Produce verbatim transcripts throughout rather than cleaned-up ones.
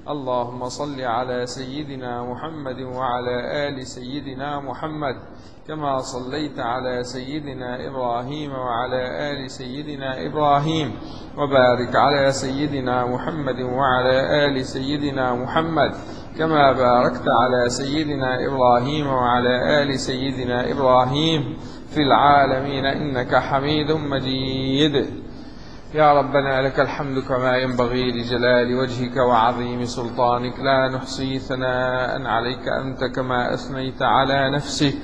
اللهم صل على سيدنا محمد وعلى آل سيدنا محمد كما صليت على سيدنا إبراهيم وعلى آل سيدنا إبراهيم، وبارك على سيدنا محمد وعلى آل سيدنا محمد كما باركت على سيدنا إبراهيم وعلى آل سيدنا إبراهيم في العالمين إنك حميد مجيد. يا ربنا لك الحمد كما ينبغي لجلال وجهك وعظيم سلطانك، لا نحصي ثناء عليك أنت كما أثنيت على نفسك.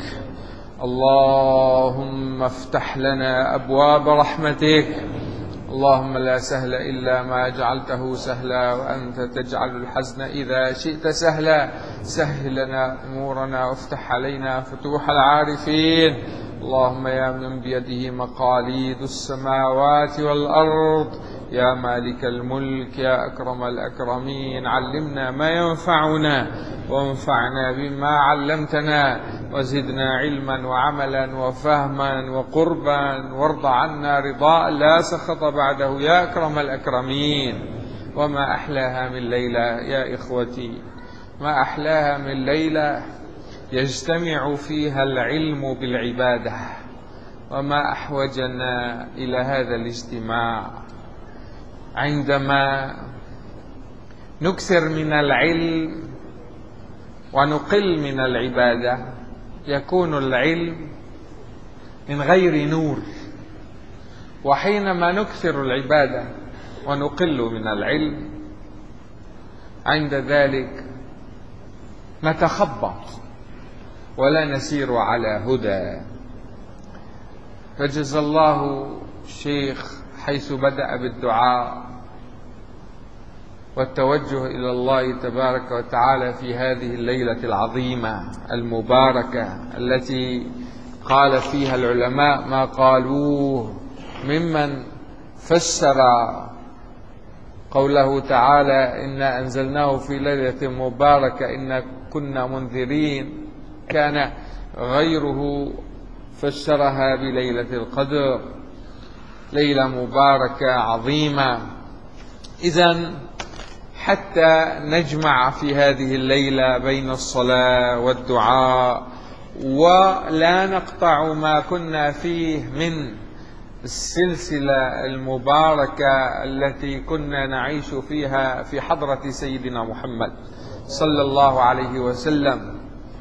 اللهم افتح لنا أبواب رحمتك. اللهم لا سهل إلا ما جعلته سهلا، وأنت تجعل الحزن إذا شئت سهلا. سهل لنا أمورنا وافتح علينا فتوح العارفين. اللهم يا من بيده مقاليد السماوات والأرض، يا مالك الملك، يا أكرم الأكرمين، علمنا ما ينفعنا وانفعنا بما علمتنا، وزدنا علما وعملا وفهما وقربا، وارض عنا رضاء لا سخط بعده يا أكرم الأكرمين. وما أحلاها من ليلة يا إخوتي، ما أحلاها من ليلة يجتمع فيها العلم بالعبادة، وما أحوجنا إلى هذا الاجتماع. عندما نكثر من العلم ونقل من العبادة يكون العلم من غير نور، وحينما نكثر العبادة ونقل من العلم عند ذلك نتخبط ولا نسير على هدى. فجزا الله الشيخ حيث بدأ بالدعاء والتوجه إلى الله تبارك وتعالى في هذه الليلة العظيمة المباركة التي قال فيها العلماء ما قالوه ممن فسر قوله تعالى إنا أنزلناه في ليلة مباركة إنا كنا منذرين، كان غيره فسرها بليلة القدر، ليلة مباركة عظيمة. إذن حتى نجمع في هذه الليلة بين الصلاة والدعاء ولا نقطع ما كنا فيه من السلسلة المباركة التي كنا نعيش فيها في حضرة سيدنا محمد صلى الله عليه وسلم،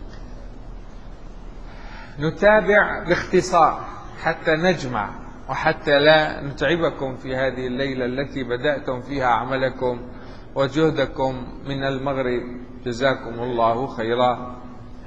نتابع باختصار حتى نجمع وحتى لا نتعبكم في هذه الليلة التي بدأتم فيها عملكم وجهدكم من المغرب، جزاكم الله خيرا.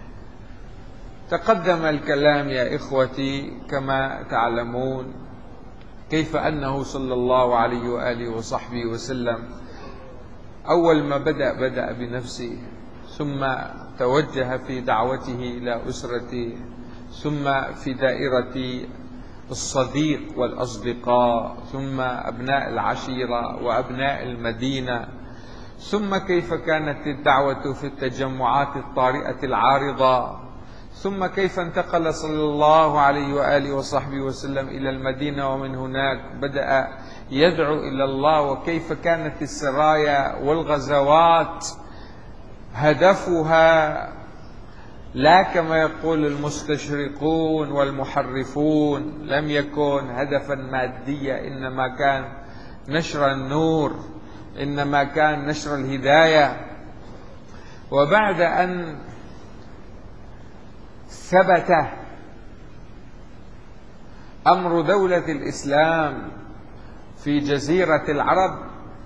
تقدم الكلام يا إخوتي كما تعلمون كيف أنه صلى الله عليه وآله وصحبه وسلم أول ما بدأ بدأ بنفسه، ثم توجه في دعوته إلى أسرته، ثم في دائرة الصديق والأصدقاء، ثم أبناء العشيرة وأبناء المدينة، ثم كيف كانت الدعوة في التجمعات الطارئة العارضة، ثم كيف انتقل صلى الله عليه وآله وصحبه وسلم إلى المدينة، ومن هناك بدأ يدعو إلى الله، وكيف كانت السرايا والغزوات هدفها لا كما يقول المستشرقون والمحرفون، لم يكن هدفا ماديا، إنما كان نشر النور، إنما كان نشر الهداية. وبعد أن ثبت أمر دولة الإسلام في جزيرة العرب،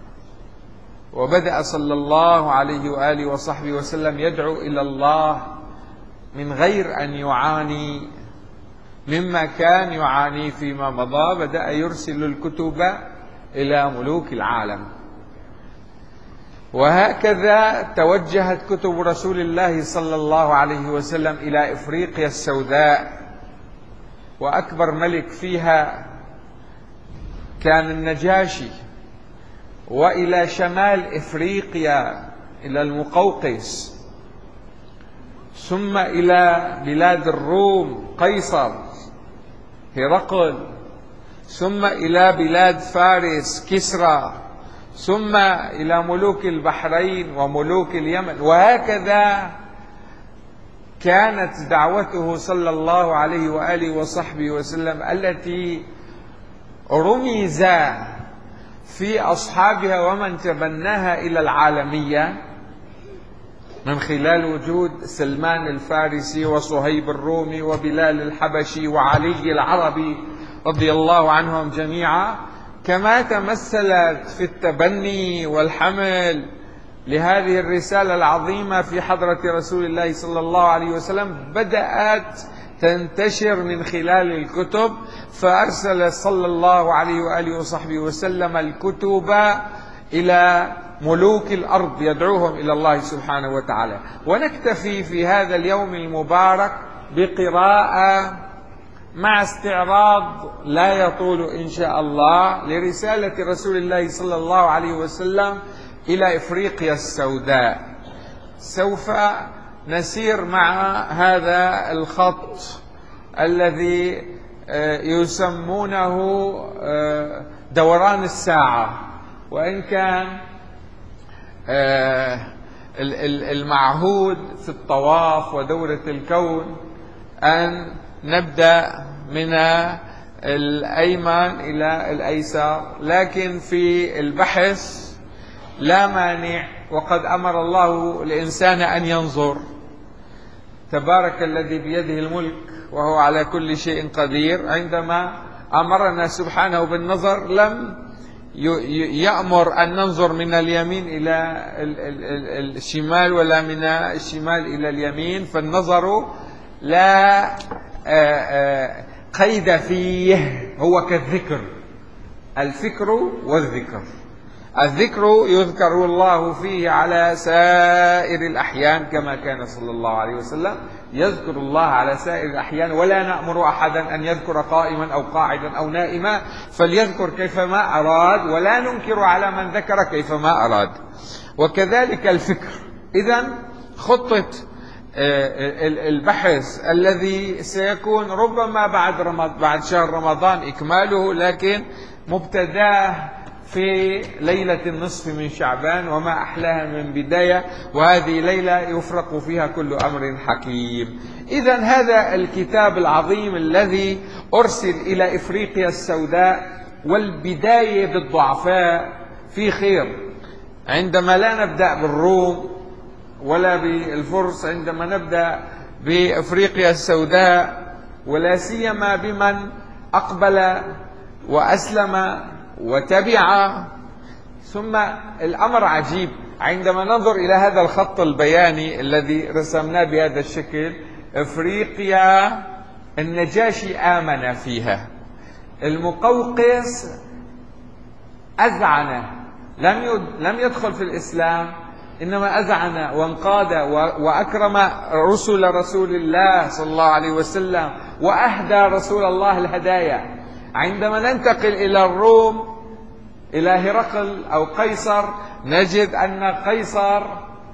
وبدأ صلى الله عليه وآله وصحبه وسلم يدعو إلى الله من غير أن يعاني مما كان يعاني فيما مضى، بدأ يرسل الكتب إلى ملوك العالم، وهكذا توجهت كتب رسول الله صلى الله عليه وسلم إلى إفريقيا السوداء، وأكبر ملك فيها كان النجاشي، وإلى شمال إفريقيا إلى المقوقس، ثم إلى بلاد الروم قيصر هرقل، ثم إلى بلاد فارس كسرى، ثم إلى ملوك البحرين وملوك اليمن، وهكذا كانت دعوته صلى الله عليه وآله وصحبه وسلم التي رمز في أصحابها ومن تبناها إلى العالمية من خلال وجود سلمان الفارسي وصهيب الرومي وبلال الحبشي وعلي العربي رضي الله عنهم جميعا، كما تمثلت في التبني والحمل لهذه الرسالة العظيمة في حضرة رسول الله صلى الله عليه وسلم بدأت تنتشر من خلال الكتب، فأرسل صلى الله عليه وآله وصحبه وسلم الكتب إلى ملوك الأرض يدعوهم إلى الله سبحانه وتعالى. ونكتفي في هذا اليوم المبارك بقراءة مع استعراض لا يطول إن شاء الله لرسالة رسول الله صلى الله عليه وسلم إلى إفريقيا السوداء. سوف نسير مع هذا الخط الذي يسمونه دوران الساعة، وإن كان المعهود في الطواف ودورة الكون أن نبدأ من الأيمن إلى الأيسر، لكن في البحث لا مانع، وقد أمر الله الإنسان أن ينظر. تبارك الذي بيده الملك وهو على كل شيء قدير. عندما أمرنا سبحانه بالنظر لم يأمر أن ننظر من اليمين إلى الشمال ولا من الشمال إلى اليمين، فالنظر لا قيد فيه، هو كالذكر، الفكر والذكر. الذكر يذكر الله فيه على سائر الأحيان كما كان صلى الله عليه وسلم يذكر الله على سائر الأحيان، ولا نأمر أحدا أن يذكر قائما أو قاعدا أو نائما، فليذكر كيفما أراد، ولا ننكر على من ذكر كيفما أراد. وكذلك الفكر. إذن خطة البحث الذي سيكون ربما بعد رمضان، بعد شهر رمضان إكماله، لكن مبتداه في ليلة النصف من شعبان، وما أحلاها من بداية، وهذه ليلة يفرق فيها كل أمر حكيم. إذن هذا الكتاب العظيم الذي أرسل إلى إفريقيا السوداء، والبداية بالضعفاء في خير. عندما لا نبدأ بالروم ولا بالفرس، عندما نبدأ بإفريقيا السوداء، ولا سيما بمن أقبل وأسلم وتبع. ثم الأمر عجيب عندما ننظر إلى هذا الخط البياني الذي رسمناه بهذا الشكل. إفريقيا النجاشي آمن فيها، المقوقس أذعن، لم لم يدخل في الإسلام، إنما أذعن وانقاد وأكرم رسل رسول الله صلى الله عليه وسلم، وأهدى رسول الله الهدايا. عندما ننتقل إلى الروم، إلى هرقل أو قيصر، نجد أن قيصر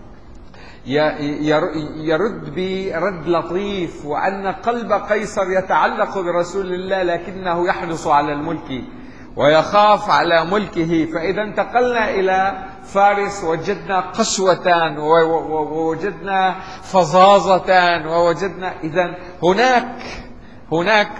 يرد برد لطيف، وأن قلب قيصر يتعلق برسول الله، لكنه يحرص على الملك ويخاف على ملكه. فإذا انتقلنا إلى فارس وجدنا قسوة، ووجدنا فظاظة، ووجدنا إذن هناك هناك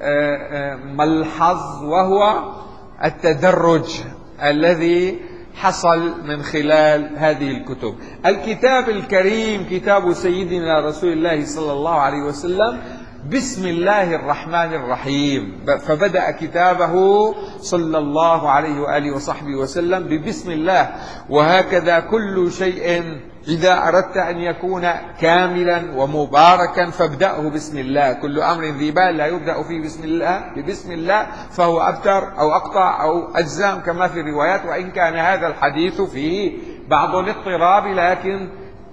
ملحظ، وهو التدرج الذي حصل من خلال هذه الكتب. الكتاب الكريم كتاب سيدنا رسول الله صلى الله عليه وسلم بسم الله الرحمن الرحيم، فبدأ كتابه صلى الله عليه وآله وصحبه وسلم ببسم الله. وهكذا كل شيء إذا أردت أن يكون كاملا ومباركا فابدأه بسم الله. كل أمر ذي بال لا يبدأ فيه بسم الله ببسم الله فهو أبتر أو أقطع أو أجزام كما في الروايات، وإن كان هذا الحديث فيه بعض الاضطراب، لكن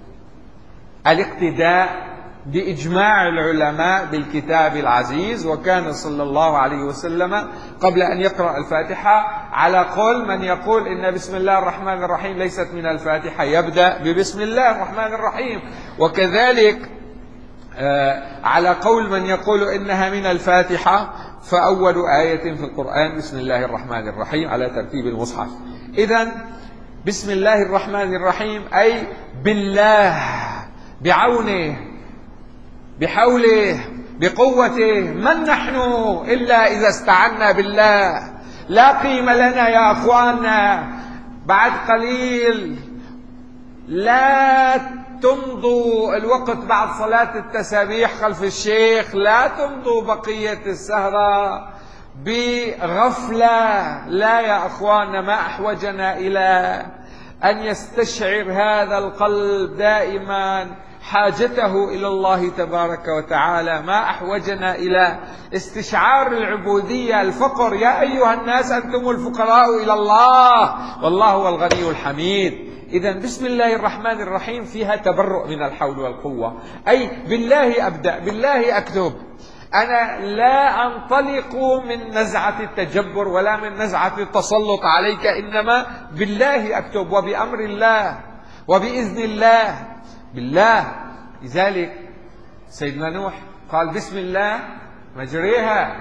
الاقتداء بإجماع العلماء بالكتاب العزيز. وكان صلى الله عليه وسلم قبل أن يقرأ الفاتحة على قول من يقول إن بسم الله الرحمن الرحيم ليست من الفاتحة، يبدأ ببسم الله الرحمن الرحيم. وكذلك على قول من يقول إنها من الفاتحة، فأول آية في القرآن بسم الله الرحمن الرحيم على ترتيب المصحف. إذن بسم الله الرحمن الرحيم أي بالله، بعونه، بحوله، بقوته. من نحن إلا إذا استعنا بالله؟ لا قيمة لنا يا أخواننا. بعد قليل لا تمضوا الوقت بعد صلاة التسابيح خلف الشيخ، لا تمضوا بقية السهرة بغفلة. لا يا أخواننا، ما أحوجنا إلى أن يستشعر هذا القلب دائما حاجته إلى الله تبارك وتعالى. ما أحوجنا إلى استشعار العبودية، الفقر. يا أيها الناس أنتم الفقراء إلى الله والله هو الغني الحميد. إذن بسم الله الرحمن الرحيم فيها تبرؤ من الحول والقوة، أي بالله أبدأ، بالله أكتب. أنا لا أنطلق من نزعة التجبر ولا من نزعة التسلط عليك، إنما بالله أكتب وبأمر الله وبإذن الله. بالله. لذلك سيدنا نوح قال بسم الله مجريها.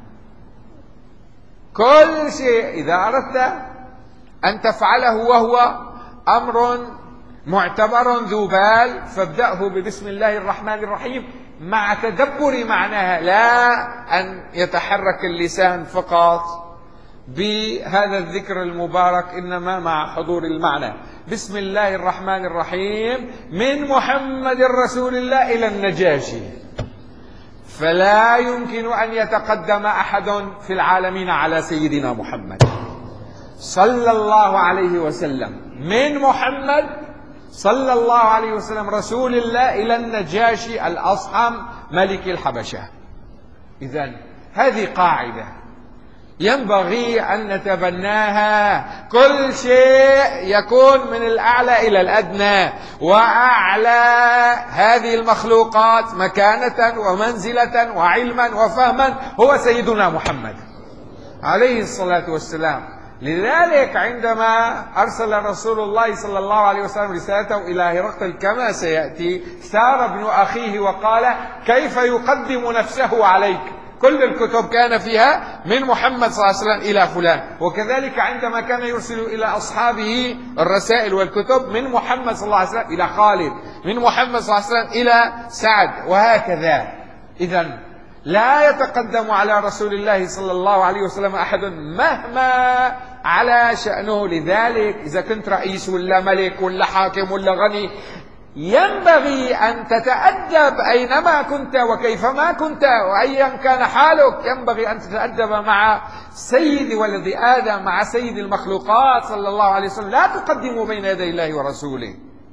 كل شيء إذا أردت أن تفعله وهو أمر معتبر ذو بال فابدأه ببسم الله الرحمن الرحيم مع تدبر معناها، لا أن يتحرك اللسان فقط بهذا الذكر المبارك، إنما مع حضور المعنى. بسم الله الرحمن الرحيم من محمد رسول الله إلى النجاشي. فلا يمكن أن يتقدم أحد في العالمين على سيدنا محمد صلى الله عليه وسلم، من محمد صلى الله عليه وسلم رسول الله إلى النجاشي الأصحم ملك الحبشة. إذن هذه قاعدة ينبغي أن نتبناها. كل شيء يكون من الأعلى إلى الأدنى، وأعلى هذه المخلوقات مكانة ومنزلة وعلما وفهما هو سيدنا محمد عليه الصلاة والسلام. لذلك عندما أرسل رسول الله صلى الله عليه وسلم رسالته إلى هرقل كما سيأتي، سار ابن أخيه وقال كيف يقدم نفسه عليك؟ كل الكتب كان فيها من محمد صلى الله عليه وسلم إلى فلان. وكذلك عندما كان يرسل إلى أصحابه الرسائل والكتب من محمد صلى الله عليه وسلم إلى خالد، من محمد صلى الله عليه وسلم إلى سعد، وهكذا. إذن لا يتقدم على رسول الله صلى الله عليه وسلم أحد مهما على شأنه. لذلك إذا كنت رئيس ولا ملك ولا حاكم ولا غني، ينبغي أن تتأدب أينما كنت وكيفما كنت وأيا كان حالك. ينبغي أن تتأدب مع سيد ولد آدم، مع سيد المخلوقات صلى الله عليه وسلم. لا تقدموا بين يدي الله ورسوله،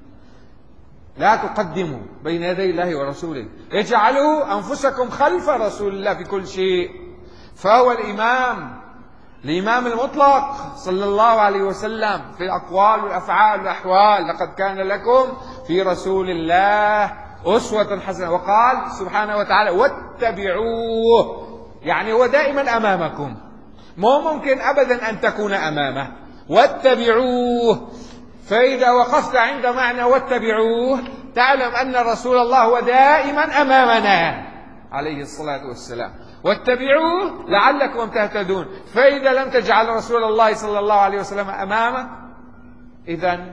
لا تقدموا بين يدي الله ورسوله. اجعلوا أنفسكم خلف رسول الله في كل شيء، فهو الإمام، الإمام المطلق صلى الله عليه وسلم في الأقوال والأفعال والأحوال. لقد كان لكم في رسول الله أسوة حسنة. وقال سبحانه وتعالى واتبعوه، يعني هو دائما أمامكم، مو ممكن أبدا أن تكون أمامه. واتبعوه. فإذا وقفت عند معنى واتبعوه تعلم أن رسول الله هو دائما أمامنا عليه الصلاة والسلام. واتبعوه لعلكم تهتدون. فإذا لم تجعل رسول الله صلى الله عليه وسلم أمامك، إذن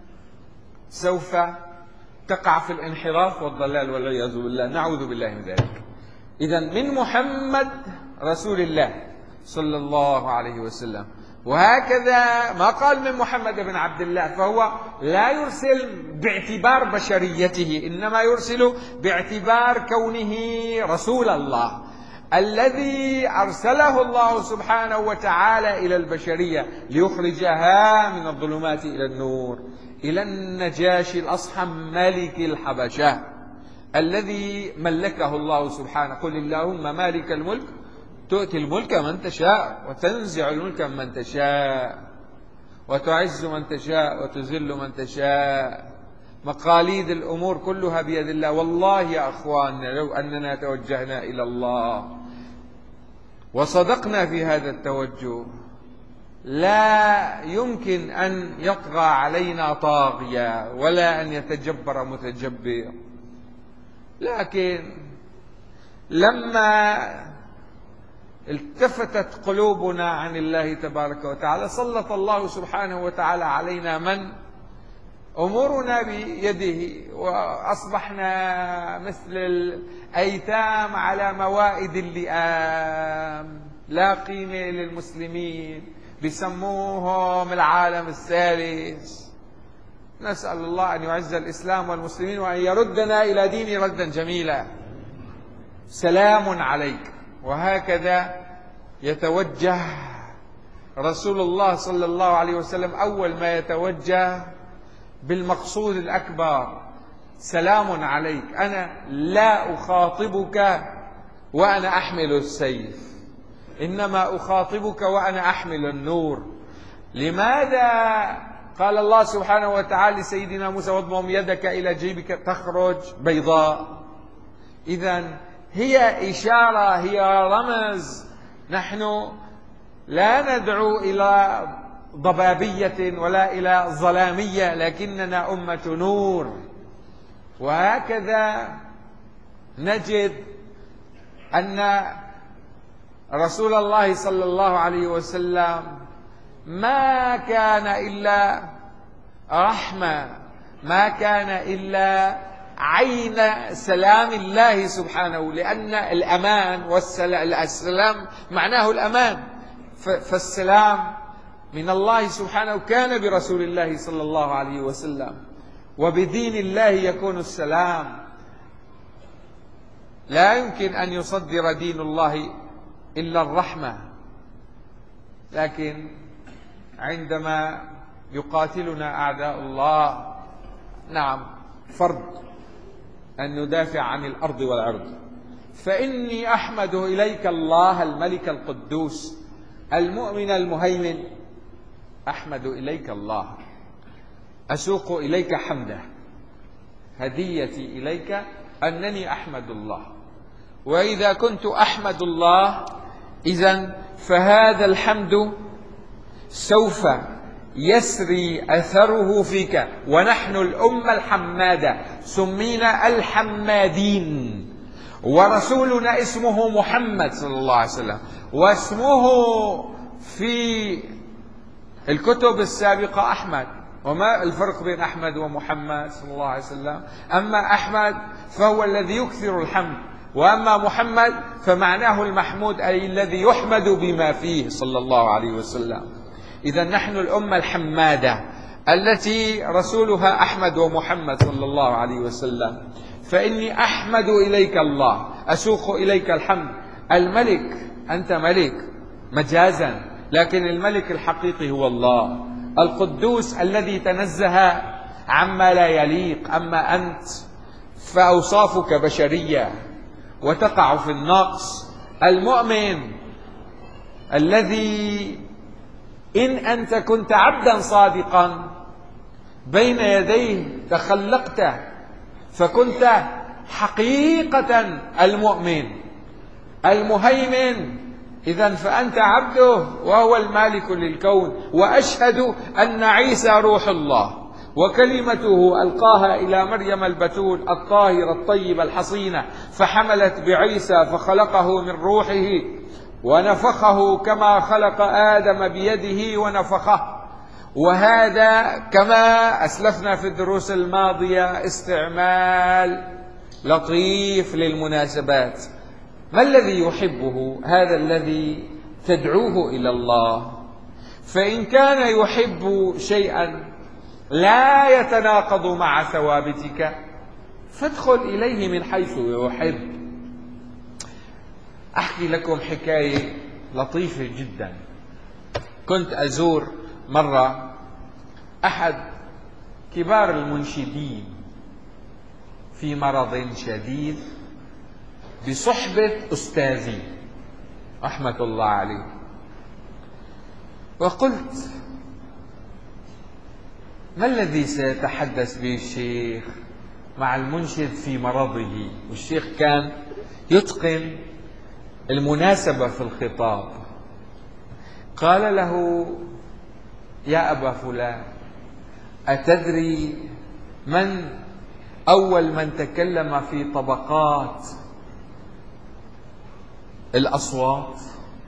سوف تقع في الانحراف والضلال والعياذ بالله، نعوذ بالله من ذلك. إذن من محمد رسول الله صلى الله عليه وسلم. وهكذا ما قال من محمد بن عبد الله، فهو لا يرسل باعتبار بشريته، إنما يرسل باعتبار كونه رسول الله الذي أرسله الله سبحانه وتعالى إلى البشرية ليخرجها من الظلمات إلى النور، إلى النجاشي الأصحم ملك الحبشة الذي ملكه الله سبحانه. قل اللهم مالك الملك تؤتي الملك من تشاء وتنزع الملك من تشاء وتعز من تشاء وتذل من تشاء. مقاليد الأمور كلها بيد الله. والله يا أخواننا لو أننا توجهنا إلى الله وصدقنا في هذا التوجه لا يمكن أن يطغى علينا طاغية ولا أن يتجبر متجبر. لكن لما التفتت قلوبنا عن الله تبارك وتعالى، سلط الله سبحانه وتعالى علينا من أمورنا بيده، وأصبحنا مثل الأيتام على موائد اللئام، لا قيمة للمسلمين، بيسموهم العالم الثالث. نسأل الله أن يعز الإسلام والمسلمين وأن يردنا إلى دين ردا جميلا. سلام عليك. وهكذا يتوجه رسول الله صلى الله عليه وسلم أول ما يتوجه بالمقصود الأكبر: سلام عليك، أنا لا أخاطبك وأنا أحمل السيف، إنما أخاطبك وأنا أحمل النور. لماذا قال الله سبحانه وتعالى لسيدنا موسى: واضمم يدك إلى جيبك تخرج بيضاء؟ إذن هي إشارة، هي رمز. نحن لا ندعو إلى ضبابية ولا إلى ظلامية، لكننا أمة نور. وهكذا نجد أن رسول الله صلى الله عليه وسلم ما كان إلا رحمة، ما كان إلا عين سلام الله سبحانه، لأن الأمان والسلام معناه الأمان، فالسلام من الله سبحانه كان برسول الله صلى الله عليه وسلم، وبدين الله يكون السلام. لا يمكن أن يصدر دين الله إلا الرحمة، لكن عندما يقاتلنا أعداء الله، نعم فرض أن ندافع عن الأرض والعرض. فإني أحمد إليك الله الملك القدوس المؤمن المهيمن، أحمد إليك الله، أسوق إليك حمده، هديتي إليك أنني أحمد الله. وإذا كنت أحمد الله، إذن فهذا الحمد سوف يسري أثره فيك. ونحن الأمة الحمادة، سمينا الحمادين، ورسولنا اسمه محمد صلى الله عليه وسلم، واسمه في الكتب السابقة أحمد. وما الفرق بين أحمد ومحمد صلى الله عليه وسلم؟ أما أحمد فهو الذي يكثر الحمد، وأما محمد فمعناه المحمود، أي الذي يحمد بما فيه صلى الله عليه وسلم. إذا نحن الأمة الحمادة التي رسولها أحمد ومحمد صلى الله عليه وسلم. فإني أحمد إليك الله، أسوق إليك الحمد. الملك، أنت ملك مجازا، لكن الملك الحقيقي هو الله القدوس الذي تنزه عما لا يليق. أما أنت فأوصافك بشرية وتقع في النقص. المؤمن الذي إن أنت كنت عبدا صادقا بين يديه تخلقت، فكنت حقيقة المؤمن المهيمن، إذن فأنت عبده وهو المالك للكون. وأشهد أن عيسى روح الله وكلمته ألقاها إلى مريم البتول الطاهرة الطيبة الحصينة، فحملت بعيسى فخلقه من روحه ونفخه كما خلق آدم بيده ونفخه. وهذا كما أسلفنا في الدروس الماضية استعمال لطيف للمناسبات. ما الذي يحبه؟ هذا الذي تدعوه إلى الله. فإن كان يحب شيئا لا يتناقض مع ثوابتك فادخل إليه من حيث يحب. أحكي لكم حكاية لطيفة جدا. كنت أزور مرة أحد كبار المنشدين في مرض شديد بصحبة أستاذي رحمة الله عليه، وقلت: ما الذي سيتحدث به الشيخ مع المنشد في مرضه؟ والشيخ كان يتقن المناسبة في الخطاب. قال له: يا أبا فلان، أتدري من أول من تكلم في طبقات الأصوات؟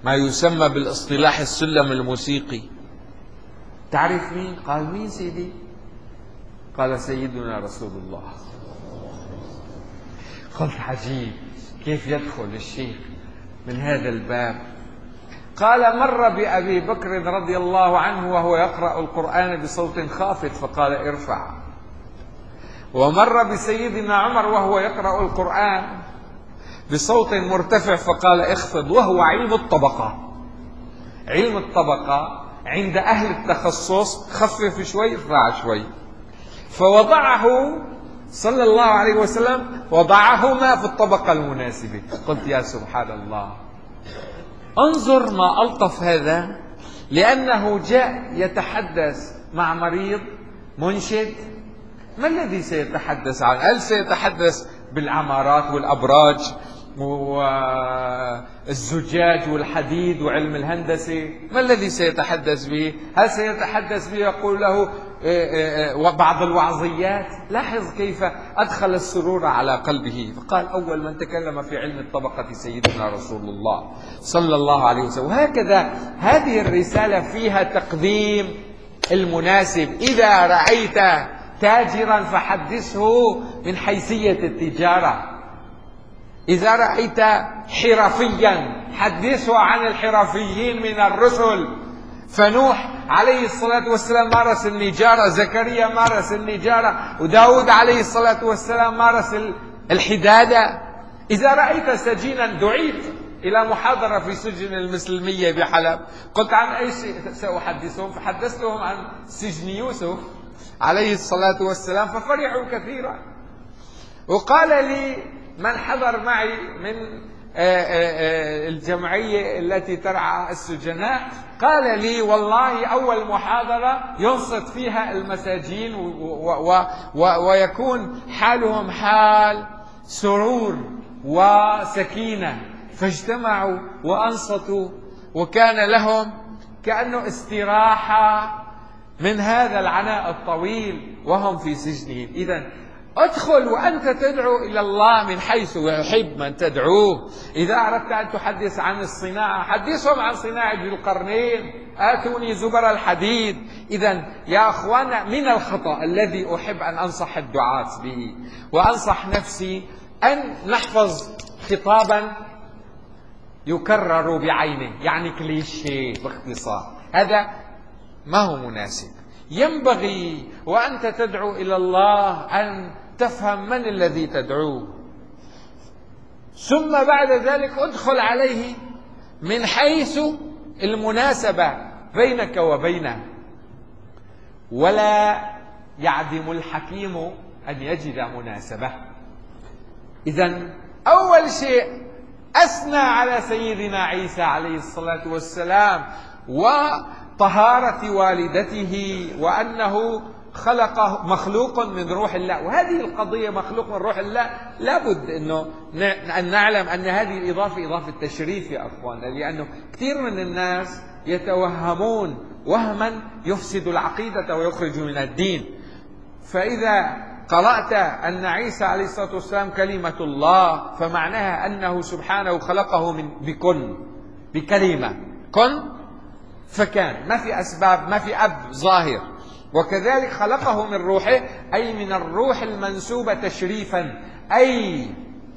ما يسمى بالاصطلاح السلم الموسيقي. تعرف مين؟ قال مين سيدي؟ قال سيدنا رسول الله. قلت عجيب، كيف يدخل الشيخ من هذا الباب؟ قال مر بأبي بكر رضي الله عنه وهو يقرأ القرآن بصوت خافت فقال ارفع، ومر بسيدنا عمر وهو يقرأ القرآن بصوت مرتفع فقال اخفض، وهو علم الطبقة. علم الطبقة عند أهل التخصص خفف شوي ارفع شوي، فوضعه صلى الله عليه وسلم وضعهما في الطبقة المناسبة. قلت يا سبحان الله، انظر ما ألطف هذا، لأنه جاء يتحدث مع مريض منشد. ما الذي سيتحدث عنه؟ هل سيتحدث بالعمارات والأبراج والزجاج والحديد وعلم الهندسة؟ ما الذي سيتحدث به؟ هل سيتحدث به يقول له بعض الوعظيات؟ لاحظ كيف أدخل السرور على قلبه. فقال أول من تكلم في علم الطبقة سيدنا رسول الله صلى الله عليه وسلم. وهكذا هذه الرسالة فيها تقديم المناسب. إذا رأيت تاجرا فحدثه من حيثية التجارة، إذا رأيت حرفيا حدثه عن الحرفيين من الرسل. فنوح عليه الصلاة والسلام مارس النجارة، زكريا مارس النجارة، وداود عليه الصلاة والسلام مارس الحدادة. إذا رأيت سجينا، دعيت إلى محاضرة في سجن المسلمية بحلب، قلت عن أي شيء سأحدثهم؟ فحدثتهم عن سجن يوسف عليه الصلاة والسلام ففرحوا كثيرا. وقال لي من حضر معي من الجمعية التي ترعى السجناء، قال لي والله أول محاضرة ينصت فيها المساجين ويكون حالهم حال سرور وسكينة، فاجتمعوا وأنصتوا وكان لهم كأنه استراحة من هذا العناء الطويل وهم في سجنهم. إذن ادخل وأنت تدعو إلى الله من حيث يحب من تدعوه. إذا أردت أن تحدث عن الصناعة حدثهم عن صناعة ذي القرنين، آتوني زبر الحديد. إذن يا أخوانا، من الخطأ الذي أحب أن أنصح الدعاة به وأنصح نفسي أن نحفظ خطابا يكرر بعينه، يعني كليشيه باختصار. هذا ما هو مناسب. ينبغي وأنت تدعو إلى الله أن تفهم من الذي تدعوه، ثم بعد ذلك ادخل عليه من حيث المناسبة بينك وبينه. ولا يعدم الحكيم أن يجد مناسبة. إذن أول شيء أثنى على سيدنا عيسى عليه الصلاة والسلام وطهارة والدته وأنه خلقه مخلوق من روح الله. وهذه القضية مخلوق من روح الله لابد أنه أن نعلم أن هذه الإضافة إضافة تشريف يا أخوانا، لأنه كثير من الناس يتوهمون وهما يفسد العقيدة ويخرج من الدين. فإذا قرأت أن عيسى عليه الصلاة والسلام كلمة الله فمعناها أنه سبحانه خلقه من بكن، بكلمة كن فكان، ما في أسباب، ما في أب ظاهر. وكذلك خلقه من روحه، أي من الروح المنسوبة تشريفا، أي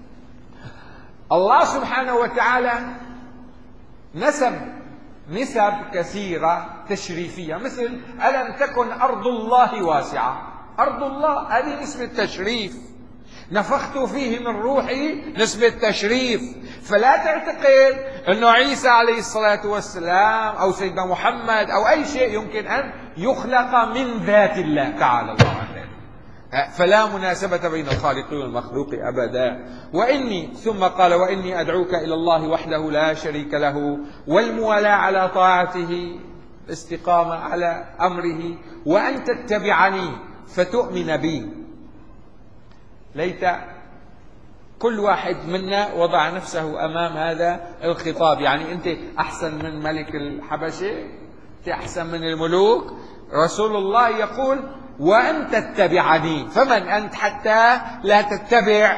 الله سبحانه وتعالى نسب نسب كثيرة تشريفية، مثل ألم تكن أرض الله واسعة. أرض الله هذه نسبة تشريف، نفخت فيه من روحي نسبة تشريف. فلا تعتقد أنه عيسى عليه الصلاة والسلام أو سيدنا محمد أو أي شيء يمكن أن يخلق من ذات الله تعالى الله عن ذلك. فلا مناسبة بين الخالق والمخلوق أبدا. وإني ثم قال وإني أدعوك إلى الله وحده لا شريك له، والموالاة على طاعته، الاستقامة على أمره، وأن تتبعني فتؤمن بي. ليت كل واحد منا وضع نفسه أمام هذا الخطاب. يعني أنت أحسن من ملك الحبشة، أنت أحسن من الملوك. رسول الله يقول وأن تتبعني. فمن أنت حتى لا تتبع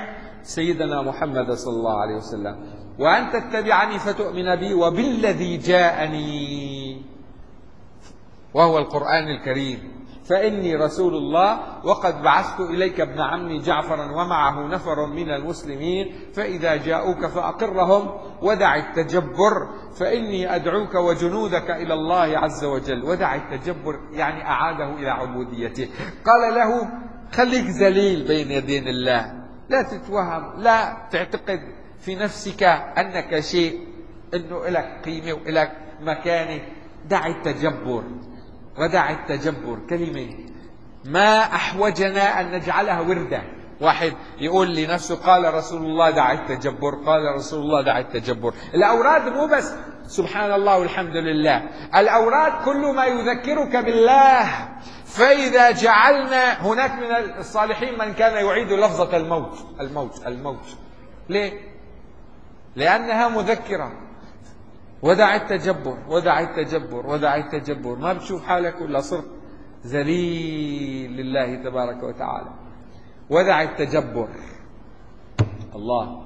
سيدنا محمد صلى الله عليه وسلم: وأن تتبعني فتؤمن بي وبالذي جاءني وهو القرآن الكريم، فإني رسول الله وقد بعثت إليك ابن عمي جعفرا ومعه نفر من المسلمين، فإذا جاءوك فأقرهم ودع التجبر، فإني أدعوك وجنودك إلى الله عز وجل. ودع التجبر يعني أعاده إلى عبوديته. قال له: خليك ذليل بين يدين الله، لا تتوهم، لا تعتقد في نفسك أنك شيء، أنه لك قيمة ولك مكانة. دع التجبر، ودع التجبر كلمة ما أحوجنا أن نجعلها وردة. واحد يقول لنفسه: قال رسول الله دع التجبر، قال رسول الله دع التجبر. الأوراد مو بس سبحان الله والحمد لله، الأوراد كل ما يذكرك بالله. فإذا جعلنا هناك من الصالحين من كان يعيد لفظة الموت الموت الموت. ليه؟ لأنها مذكرة. ودع التجبر، ودع التجبر، ودع التجبر. ما بتشوف حالك ولا صرت ذليل لله تبارك وتعالى. ودع التجبر. الله: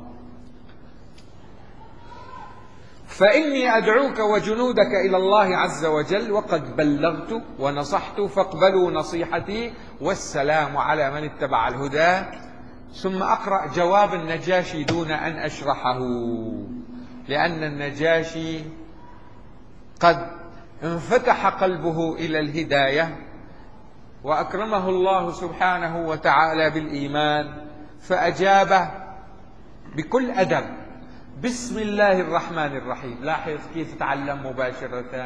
فإني أدعوك وجنودك إلى الله عز وجل وقد بلغت ونصحت فاقبلوا نصيحتي والسلام على من اتبع الهدى. ثم أقرأ جواب النجاشي دون أن أشرحه، لأن النجاشي قد انفتح قلبه إلى الهداية وأكرمه الله سبحانه وتعالى بالإيمان، فأجاب بكل أدب: بسم الله الرحمن الرحيم. لاحظ كيف تعلم مباشرة،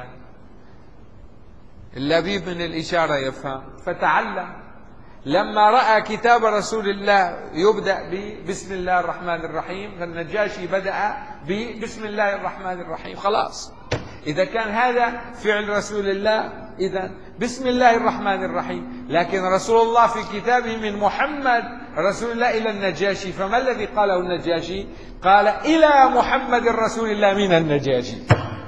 اللبيب من الإشارة يفهم، فتعلم. لما رأى كتاب رسول الله يبدأ بسم الله الرحمن الرحيم، فالنجاشي بدأ بسم الله الرحمن الرحيم. خلاص، إذا كان هذا فعل رسول الله إذا بسم الله الرحمن الرحيم. لكن رسول الله في كتابه من محمد رسول الله إلى النجاشي، فما الذي قاله النجاشي؟ قال: إلى محمد رسول الله من النجاشي.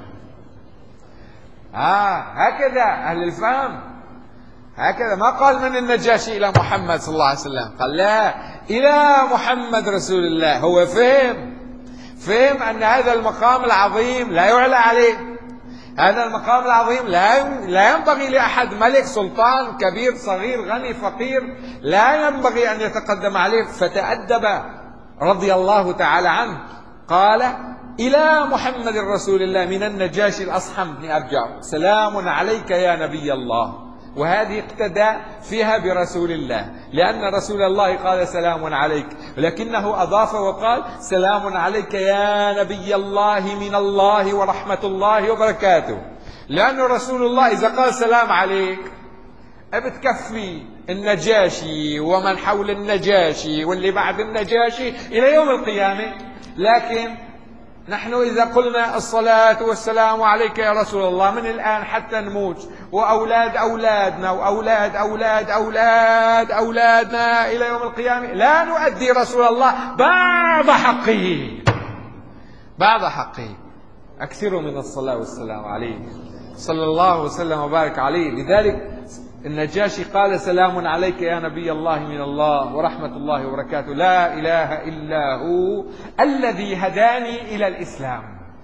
آه هكذا أهل الفهم، هكذا. ما قال من النجاشي إلى محمد صلى الله عليه وسلم، قال لا، إلى محمد رسول الله. هو فهم فهم أن هذا المقام العظيم لا يعلى عليه. هذا المقام العظيم لا لا ينبغي لأحد، ملك سلطان كبير صغير غني فقير، لا ينبغي أن يتقدم عليه. فتأدب رضي الله تعالى عنه، قال: إلى محمد رسول الله من النجاشي الأصحم بن أبجر، سلام عليك يا نبي الله. وهذه اقتدى فيها برسول الله، لأن رسول الله قال سلام عليك، ولكنه أضاف وقال: سلام عليك يا نبي الله من الله ورحمة الله وبركاته. لأن رسول الله إذا قال سلام عليك بتكفي النجاشي ومن حول النجاشي واللي بعد النجاشي إلى يوم القيامة. لكن نحن إذا قلنا الصلاة والسلام عليك يا رسول الله من الآن حتى نموت، وأولاد أولادنا وأولاد أولاد أولاد أولادنا إلى يوم القيامة، لا نؤدي رسول الله بعض حقه بعض حقه. أكثروا من الصلاة والسلام عليه صلى الله وسلم وبارك عليه. لذلك النجاشي قال: سلام عليك يا نبي الله من الله ورحمة الله وبركاته، لا إله إلا هو الذي هداني إلى الإسلام.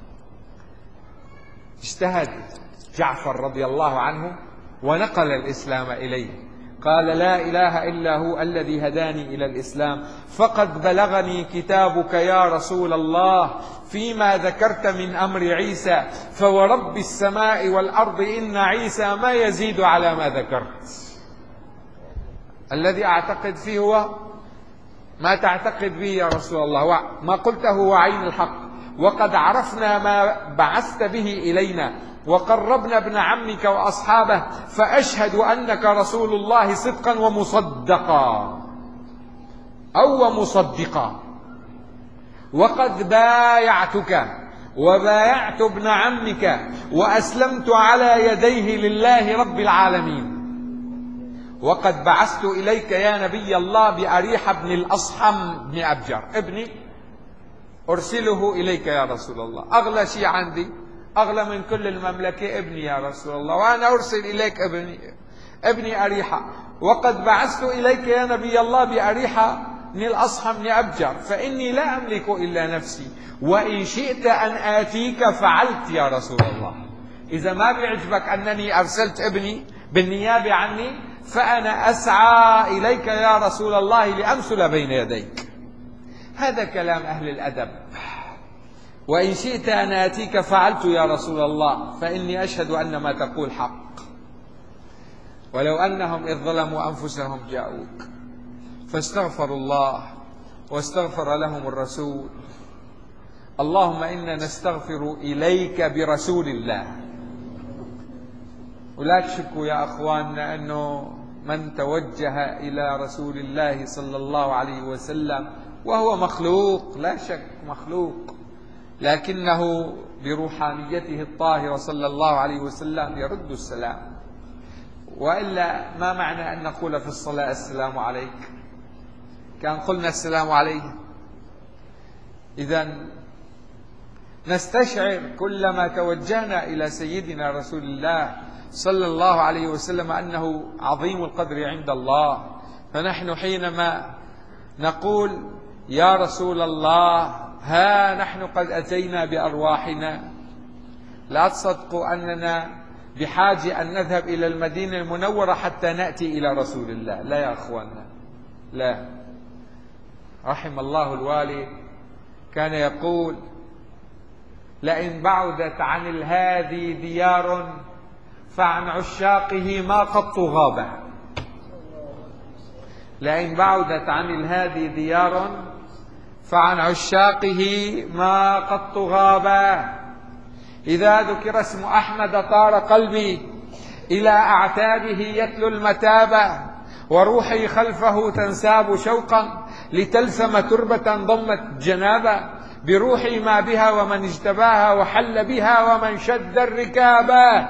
اجتهد جعفر رضي الله عنه ونقل الإسلام إليه، قال: لا إله إلا هو الذي هداني إلى الإسلام، فقد بلغني كتابك يا رسول الله فيما ذكرت من أمر عيسى، فورب السماء والأرض إن عيسى ما يزيد على ما ذكرت. الذي أعتقد فيه هو ما تعتقد به يا رسول الله، ما قلته هو عين الحق، وقد عرفنا ما بعثت به إلينا، وقربنا ابن عمك وأصحابه، فأشهد أنك رسول الله صدقا ومصدقا أو مصدقا، وقد بايعتك وبايعت ابن عمك وأسلمت على يديه لله رب العالمين، وقد بعثت إليك يا نبي الله بأريح بن الأصحم بن أبجر ابني، أرسله إليك يا رسول الله. أغلى شيء عندي، أغلى من كل المملكة، ابني يا رسول الله، وأنا أرسل إليك ابني ابني أريحة. وقد بعثت إليك يا نبي الله بأريحة من الأصحى من أبجر، فإني لا أملك إلا نفسي، وإن شئت أن آتيك فعلت يا رسول الله. إذا ما بيعجبك أنني أرسلت ابني بالنيابة عني، فأنا أسعى إليك يا رسول الله لأمثل بين يديك. هذا كلام أهل الأدب. وإن شئت أن آتيك فعلت يا رسول الله، فإني أشهد أن ما تقول حق. ولو أنهم إذ ظلموا أنفسهم جاءوك فاستغفروا الله واستغفر لهم الرسول. اللهم إنا نستغفر إليك برسول الله. ولا تشكوا يا أخواننا أنه من توجه إلى رسول الله صلى الله عليه وسلم وهو مخلوق، لا شك مخلوق، لكنه بروحانيته الطاهرة صلى الله عليه وسلم يرد السلام. وإلا ما معنى أن نقول في الصلاة السلام عليك؟ كان قلنا السلام عليه. إذن نستشعر كلما توجهنا إلى سيدنا رسول الله صلى الله عليه وسلم أنه عظيم القدر عند الله. فنحن حينما نقول يا رسول الله ها نحن قد أتينا بأرواحنا، لا تصدقوا أننا بحاجة أن نذهب إلى المدينة المنورة حتى نأتي إلى رسول الله. لا يا أخواننا، لا. رحم الله الوالي كان يقول لئن بعدت عن الهادي ديار فعن عشاقه ما قط غابة. لئن بعدت عن الهادي ديار فعن عشاقه ما قط غابة. إذا ذكر اسم أحمد طار قلبي إلى أعتابه يتلو المتابة، وروحي خلفه تنساب شوقا لتلثم تربة ضمت جنابا، بروحي ما بها ومن اجتباها وحل بها ومن شد الركابا.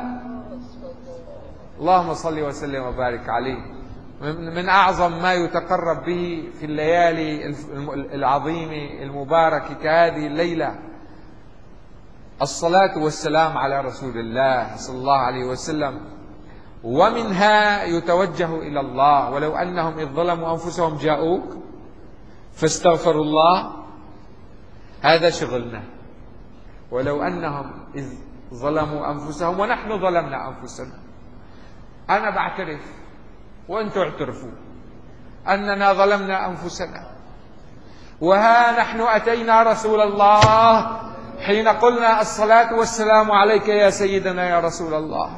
اللهم صل وسلم وبارك عليه. من أعظم ما يتقرب به في الليالي العظيمة المباركة كهذه الليلة الصلاة والسلام على رسول الله صلى الله عليه وسلم، ومنها يتوجه إلى الله ولو أنهم إذ ظلموا أنفسهم جاءوك فاستغفروا الله. هذا شغلنا. ولو أنهم إذ ظلموا أنفسهم، ونحن ظلمنا أنفسنا. أنا بعترف وأنتم اعترفوا أننا ظلمنا أنفسنا، وها نحن أتينا رسول الله حين قلنا الصلاة والسلام عليك يا سيدنا يا رسول الله.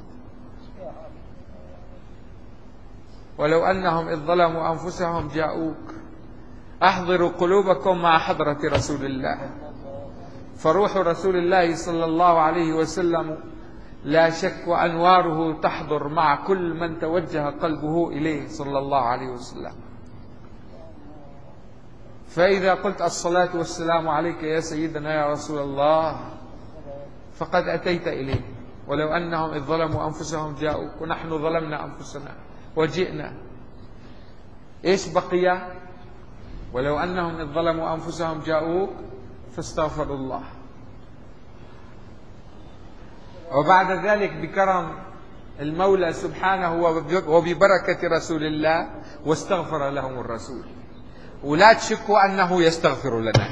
ولو أنهم إذ ظلموا أنفسهم جاءوك. أحضروا قلوبكم مع حضرة رسول الله، فروح رسول الله صلى الله عليه وسلم لا شك وأنواره تحضر مع كل من توجه قلبه إليه صلى الله عليه وسلم. فإذا قلت الصلاة والسلام عليك يا سيدنا يا رسول الله فقد أتيت إليه. ولو أنهم إذ ظلموا أنفسهم جاءوك، ونحن ظلمنا أنفسنا وجئنا. إيش بقي؟ ولو أنهم إذ ظلموا أنفسهم جاءوك فاستغفروا الله. وبعد ذلك بكرم المولى سبحانه وببركة رسول الله واستغفر لهم الرسول. ولا تشكوا أنه يستغفر لنا،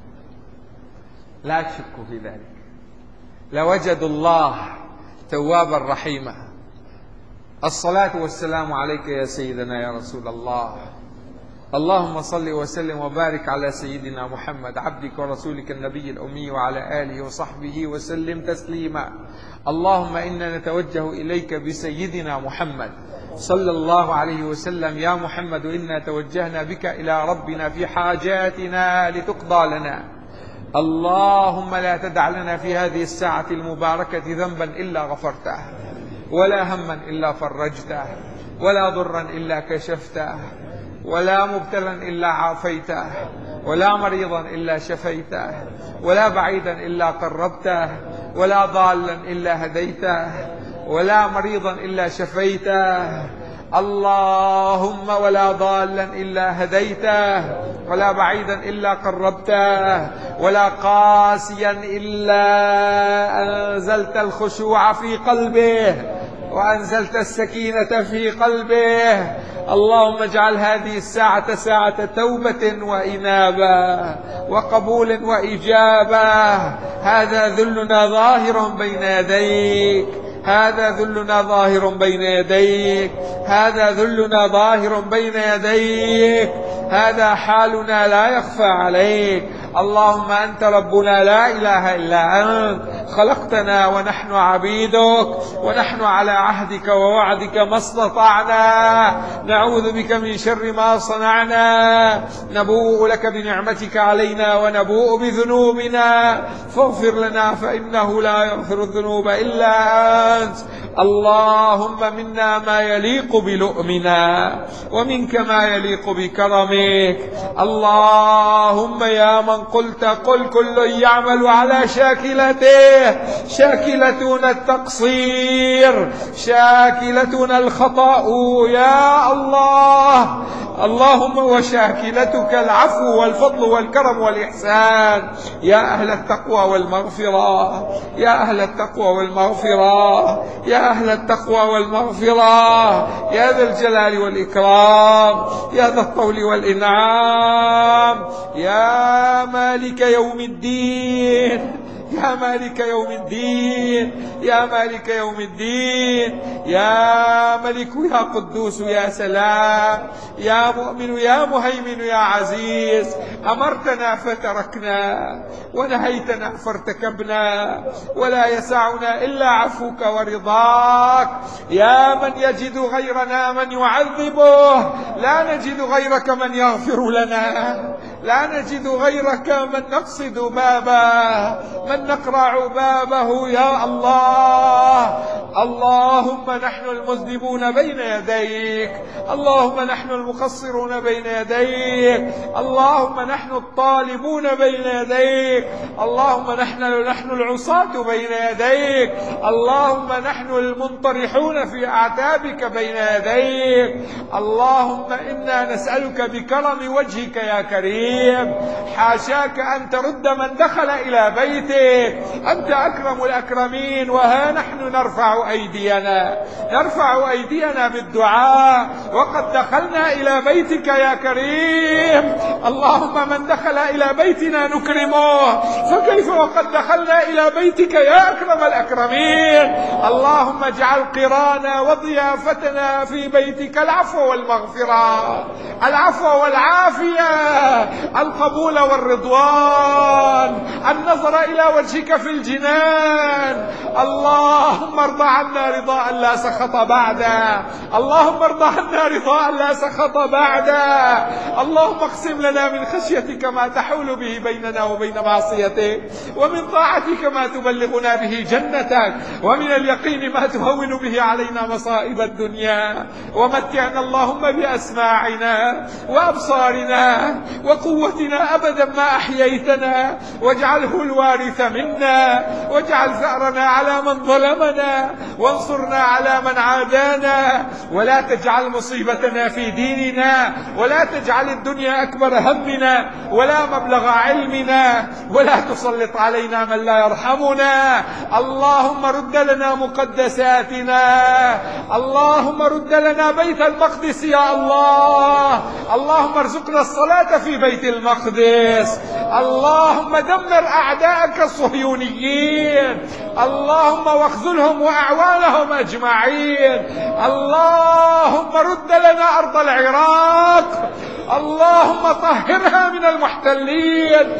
لا تشكوا في ذلك. لوجدوا الله توابا رحيما. الصلاة والسلام عليك يا سيدنا يا رسول الله. اللهم صل وسلم وبارك على سيدنا محمد عبدك ورسولك النبي الأمي وعلى آله وصحبه وسلم تسليما. اللهم إنا نتوجه إليك بسيدنا محمد صلى الله عليه وسلم. يا محمد إنا توجهنا بك إلى ربنا في حاجاتنا لتقضى لنا. اللهم لا تدع لنا في هذه الساعة المباركة ذنبا إلا غفرته، ولا هما إلا فرجته، ولا ضرا إلا كشفته، ولا مبتلا إلا عافيته، ولا مريضا إلا شفيته، ولا بعيدا إلا قربته، ولا ضالا إلا هديته، ولا مريضا إلا شفيته. اللهم ولا ضالا إلا هديته، ولا بعيدا إلا قربته، ولا قاسيا إلا أنزلت الخشوع في قلبه. وأنزلت السكينة في قلبه. اللهم اجعل هذه الساعة ساعة توبة وإنابة وقبول وإجابة. هذا ذلنا ظاهر بين يديك، هذا ذلنا ظاهر بين يديك، هذا ذلنا ظاهر بين يديك، هذا حالنا لا يخفى عليك. اللهم أنت ربنا لا إله إلا أنت، خلقتنا ونحن عبيدك، ونحن على عهدك ووعدك ما استطعنا، نعوذ بك من شر ما صنعنا، نبوء لك بنعمتك علينا ونبوء بذنوبنا، فاغفر لنا فإنه لا يغفر الذنوب إلا أنت. اللهم منا ما يليق بلؤمنا، ومنك ما يليق بكرمك. اللهم يا من قلت قل كل يعمل على شاكلته، شاكلتنا التقصير، شاكلتنا الخطأ يا الله. اللهم وشاكلتك العفو والفضل والكرم والإحسان. يا أهل التقوى والمغفرة، يا أهل التقوى والمغفرة، يا أهل التقوى والمغفرة، يا ذا الجلال والإكرام، يا ذا الطول والإنعام، يا مالك يوم الدين، يا مالك يوم الدين، يا مالك يوم الدين، يا ملك يا قدوس يا سلام، يا مؤمن يا مهيمن يا عزيز. أمرتنا فتركنا، ونهيتنا فارتكبنا، ولا يسعنا إلا عفوك ورضاك. يا من يجد غيرنا من يعذبه، لا نجد غيرك من يغفر لنا، لا نجد غيرك من نقصد بابه، من نقرع بابه يا الله. اللهم نحن المذنبون بين يديك، اللهم نحن المقصرون بين يديك، اللهم نحن الطالبون بين يديك، اللهم نحن نحن العصاة بين يديك، اللهم نحن المنطرحون في أعتابك بين يديك. اللهم إنا نسألك بكرم وجهك يا كريم، حاشاك أن ترد من دخل إلى بيتك، أنت أكرم الأكرمين. وها نحن نرفع أيدينا، نرفع أيدينا بالدعاء وقد دخلنا إلى بيتك يا كريم. اللهم من دخل إلى بيتنا نكرمه، فكيف وقد دخلنا إلى بيتك يا أكرم الأكرمين. اللهم اجعل قرانا وضيافتنا في بيتك العفو والمغفرة، العفو والعافية، القبول والرضوان، النظر إلى وجهك في الجنان. اللهم ارضى عنا رضاء لا سخط بعده، اللهم ارضى عنا رضاء لا سخط بعده. اللهم اقسم لنا من خشيتك ما تحول به بيننا وبين معصيتك، ومن طاعتك ما تبلغنا به جنتك، ومن اليقين ما تهون به علينا مصائب الدنيا. ومتعنا اللهم بأسماعنا وأبصارنا وقوتنا أبدا ما أحييتنا، واجعله الوارث منا، واجعل ثأرنا على من ظلمنا، وانصرنا على من عادانا، ولا تجعل مصيبتنا في ديننا، ولا تجعل الدنيا أكبر همنا ولا مبلغ علمنا، ولا تسلط علينا من لا يرحمنا. اللهم رد لنا مقدساتنا، اللهم رد لنا بيت المقدس يا الله. اللهم ارزقنا الصلاة في بيت المقدس. اللهم دمر أعداءك الصهيونيين، اللهم واخذلهم وأعوانهم أجمعين. اللهم رد لنا أرض العراق، اللهم طهرها من المحتلين،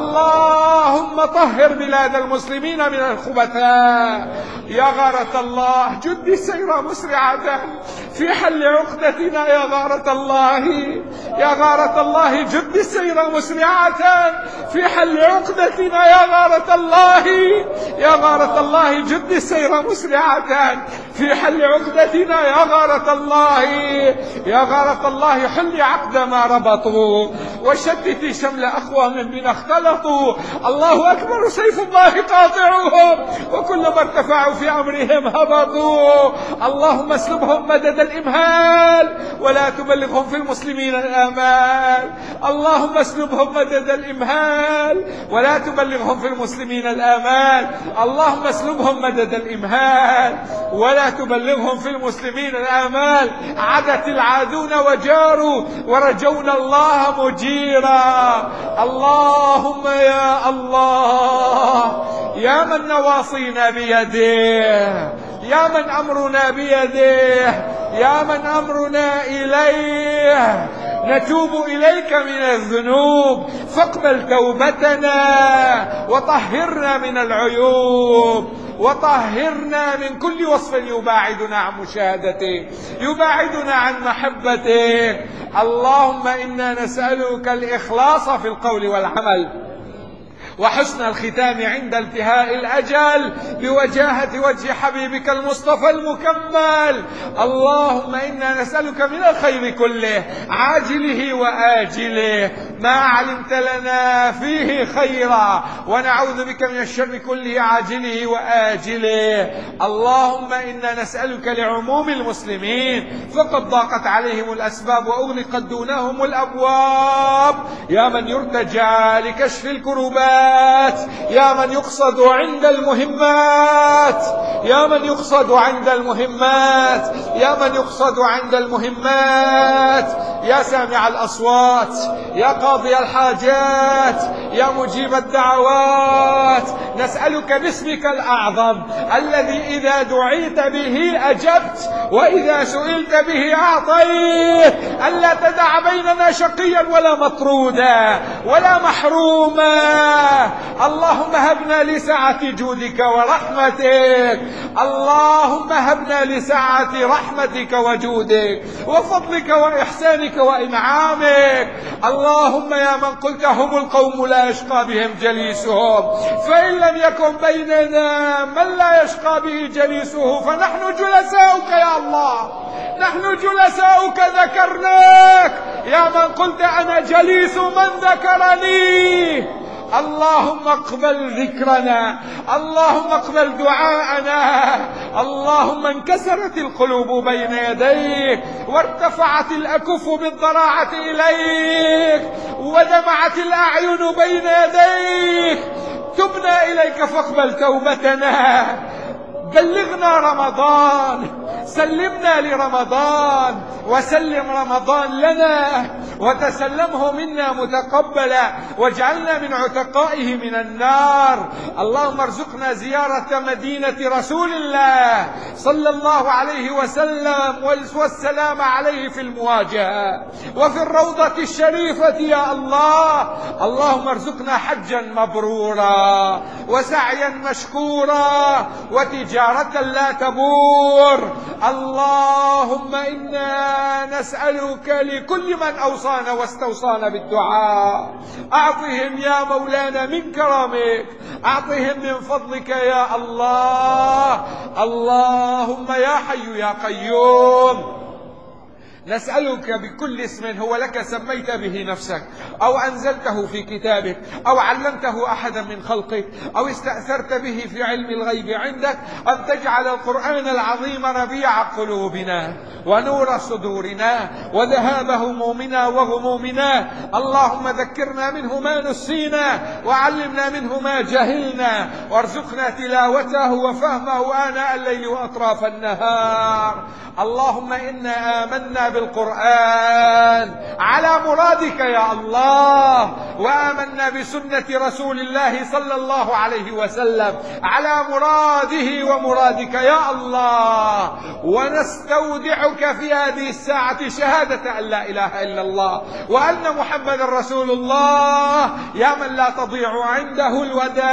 اللهم طهر بلاد المسلمين من الخبثاء. يا غارة الله جد السير مسرعة في حل عقدتنا، يا غارة الله، يا غارة الله جد السير مسرعة في حل عقدتنا، يا غارة الله، يا غارة الله جد السير مسرعة في حل عقدتنا، يا غارة الله، يا غارة الله حل عقد ما ربطوا، وشتت شمل أخوان من اختلطوا. الله أكبر سيف الله قاطعهم، وكلما ارتفعوا في أمرهم هبطوا. اللهم اسلبهم مدد الإمهال ولا تبلغهم في المسلمين الآمال. اللهم اسلبهم مدد الإمهال ولا تبلغهم في المسلمين الآمال. اللهم اسلبهم مدد الإمهال ولا تبلغهم في المسلمين الآمال. عدت العادون وجاروا ورجونا الله مجيرا. اللهم يا الله يا من نواصينا بيده، يا من أمرنا بيده، يا من أمرنا إليه، نتوب إليك من الذنوب فاقبل توبتنا وطهرنا من العيوب، وطهرنا من كل وصف يباعدنا عن مشاهدتك، يباعدنا عن محبتك. اللهم إنا نسألك الإخلاص في القول والعمل وحسن الختام عند انتهاء الأجل بوجاهة وجه حبيبك المصطفى المكمل. اللهم إنا نسألك من الخير كله عاجله وآجله ما علمت لنا فيه خيرا، ونعوذ بك من الشر كله عاجله وآجله. اللهم إنا نسألك لعموم المسلمين فقد ضاقت عليهم الأسباب وأغلقت دونهم الأبواب، يا من يرتجى لكشف الكربات، يا من يقصد عند المهمات، يا من يقصد عند المهمات، يا من يقصد عند المهمات، يا سامع الأصوات، يا قاضي الحاجات، يا مجيب الدعوات، نسألك باسمك الأعظم الذي إذا دعيت به أجبت وإذا سئلت به أعطيت، ألا تدع بيننا شقيا ولا مطرودا ولا محروما. اللهم هبنا لسعة جودك ورحمتك، اللهم هبنا لسعة رحمتك وجودك وفضلك وإحسانك وإنعامك. اللهم يا من قلت هم القوم لا يشقى بهم جليسهم، فإن لم يكن بيننا من لا يشقى به جليسه فنحن جلساؤك يا الله، نحن جلساؤك ذكرناك، يا من قلت أنا جليس من ذكرني. اللهم اقبل ذكرنا، اللهم اقبل دعاءنا. اللهم انكسرت القلوب بين يديك وارتفعت الأكف بالضراعة إليك ودمعت الأعين بين يديك، تبنا إليك فاقبل توبتنا. بلغنا رمضان، سلمنا لرمضان وسلم رمضان لنا وتسلمه منا متقبلا، واجعلنا من عتقائه من النار. اللهم ارزقنا زيارة مدينة رسول الله صلى الله عليه وسلم والسلام عليه في المواجهة وفي الروضة الشريفة يا الله. اللهم ارزقنا حجا مبرورا وسعيا مشكورا وتجارة لا تبور. اللهم إنا نسألك لكل من أوصانا واستوصانا بالدعاء، أعطهم يا مولانا من كرمك، أعطهم من فضلك يا الله. اللهم يا حي يا قيوم، نسألك بكل اسم هو لك سميت به نفسك أو أنزلته في كتابك أو علمته أحدا من خلقك أو استأثرت به في علم الغيب عندك، أن تجعل القرآن العظيم ربيع قلوبنا ونور صدورنا وذهاب همومنا وغمومنا. اللهم ذكرنا منه ما نسينا وعلمنا منه ما جهلنا، وارزقنا تلاوته وفهمه آناء الليل وأطراف النهار. اللهم إنا آمنا بالقرآن على مرادك يا الله، وآمنا بسنة رسول الله صلى الله عليه وسلم على مراده ومرادك يا الله، ونستودعك في هذه الساعة شهادة أن لا إله إلا الله وأن محمد رسول الله، يا من لا تضيع عنده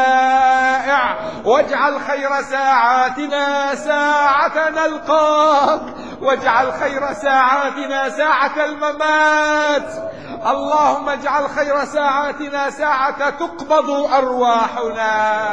الودائع. واجعل خير ساعاتنا ساعة نلقاك، واجعل خير ساعاتنا ساعة الممات. اللهم اجعل خير ساعاتنا ساعة تقبض أرواحنا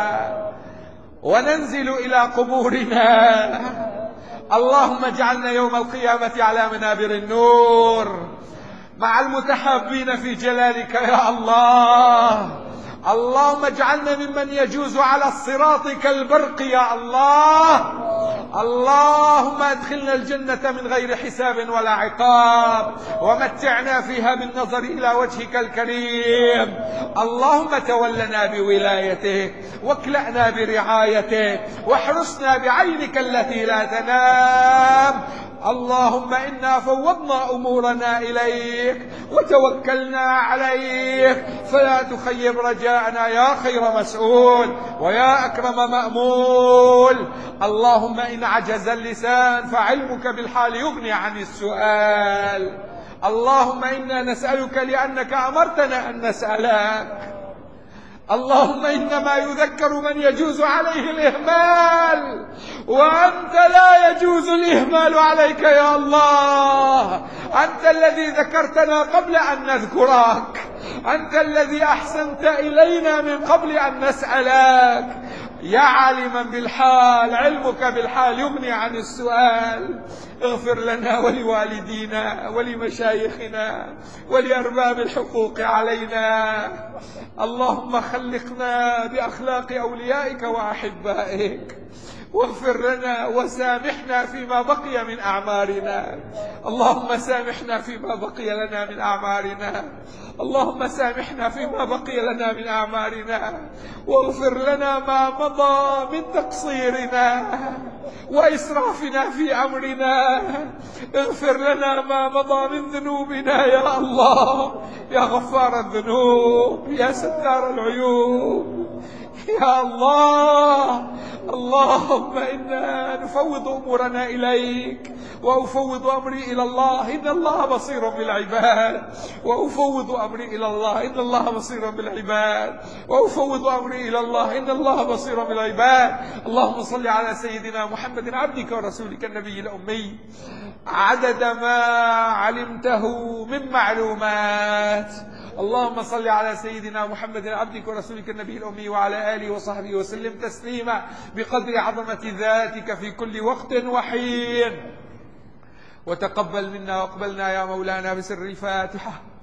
وننزل إلى قبورنا. اللهم اجعلنا يوم القيامة على منابر النور مع المتحابين في جلالك يا الله. اللهم اجعلنا ممن يجوز على الصراط كالبرق يا الله. اللهم ادخلنا الجنة من غير حساب ولا عقاب، ومتعنا فيها بالنظر إلى وجهك الكريم. اللهم تولنا بولايتك، واكلأنا برعايتك، واحرسنا بعينك التي لا تنام. اللهم إنا فوضنا أمورنا إليك وتوكلنا عليك، فلا تخيب رجاءنا يا خير مسؤول ويا أكرم مأمول. اللهم إن عجز اللسان فعلمك بالحال يغني عن السؤال. اللهم إنا نسألك لأنك أمرتنا أن نسألك. اللهم إنما يذكر من يجوز عليه الإهمال، وأنت لا يجوز الإهمال عليك يا الله. أنت الذي ذكرتنا قبل أن نذكرك، أنت الذي أحسنت إلينا من قبل أن نسألك. يا عالما بالحال، علمك بالحال يغني عن السؤال. اغفر لنا ولوالدينا ولمشايخنا ولأرباب الحقوق علينا. اللهم خلقنا بأخلاق أوليائك وأحبائك، واغفر لنا وسامحنا فيما بقي من أعمارنا. اللهم سامحنا فيما بقي لنا من أعمارنا. اللهم سامحنا فيما بقي لنا من أعمارنا، واغفر لنا ما مضى من تقصيرنا وإسرافنا في أمرنا. اغفر لنا ما مضى من ذنوبنا يا الله، يا غفار الذنوب، يا ستار العيوب، يا الله. اللهم إنا نفوض أمورنا إليك، وأفوض أمري إلى الله إن الله بصير بالعباد، وأفوض أمري إلى الله إن الله بصير بالعباد، وأفوض أمري إلى الله إن الله بصير بالعباد. اللهم صل على سيدنا محمد عبدك ورسولك النبي الأمي عدد ما علمته من معلومات. اللهم صل على سيدنا محمد عبدك ورسولك النبي الأمي وعلى آله وصحبه وسلم تسليما بقدر عظمة ذاتك في كل وقت وحين. وتقبل منا واقبلنا يا مولانا بسر الفاتحة.